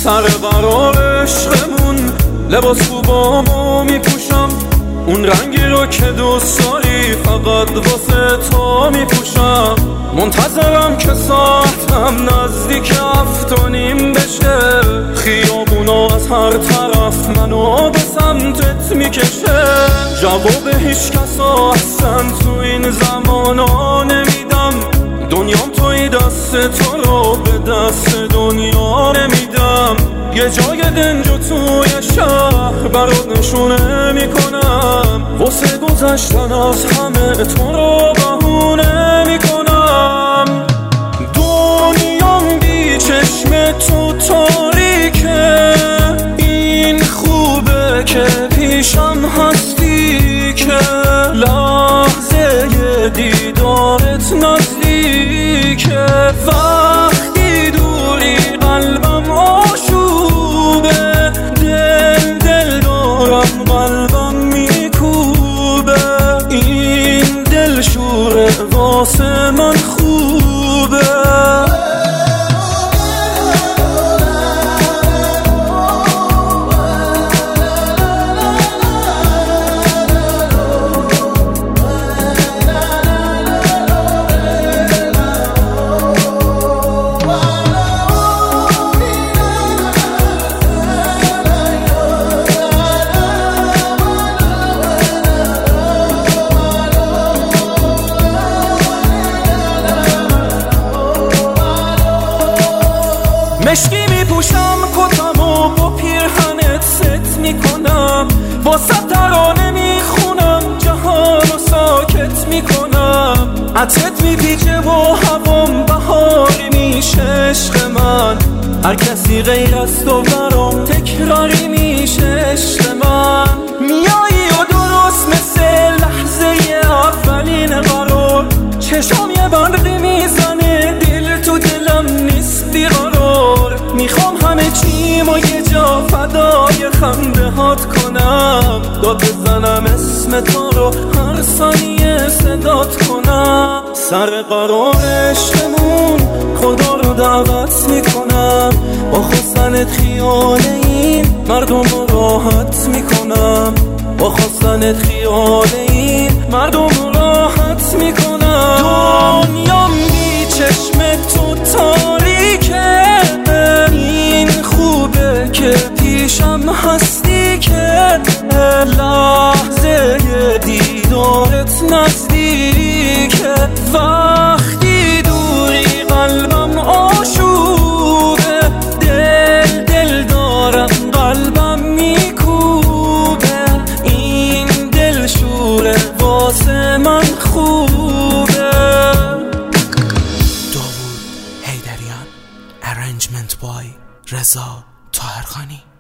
سر قرار عشقمون لباس خوبامو میپوشم، اون رنگی رو که دوست داری فقط واسه تو میپوشم. منتظرم که ساعتم نزدیک 7:30 بشه، خیابونا از هر طرف منو به سمتت میکشه. جواب هیچ کسا اصلا تو این زمانا نمیدم، دنیام توی دست تو رو به دست دنیا نمیدم. یه جای دنج و توی شهر برات نشونه میکنم، واسه گذشتن از همه تو رو بهونه میکنم. دنیام بی چشم تو تاریکه، این خوبه که پیشم هستی، که لحظه دیدارت نزدیکه. وقتی دوری قلبم آشوبه، دل دارم قلبم میکوبه. این دل شوره واسه من خوبه. مشکی میپوشم کتمو با پیرهنت ست میکنم، واسه ترانه میخونم جهان رو ساکت میکنم. عطرت میپیچه و هوام بهاری میشه عشق من، هر کسی غیر از تو برام تکراری میشه عشق من. میایی و درست مثل لحظه اولین قرار، چشام یه برقی میزنه دل تو دلم نیست بیقرار. میخوام همه چیم و یه جا فدای خنده هات کنم، داد بزنم اسم تو رو هر ثانیه صدات کنم. سر قرار عشقمون خدا رو دعوت میکنم، با خواستنت خیال این مردم رو راحت میکنم، با خواستنت خیال این مردم رو راحت میکنم. دنیام بی چشم تو تاریکه، این خوبه که پیشم هستی، که لحظه دیدارت نزدیکه. وقتی دوری قلبم آشوبه، دل دارم قلبم میکوبه. این دل شوره واسه من خوبه. داوود حیدریان، Arrangement by رضا طاهرخانی.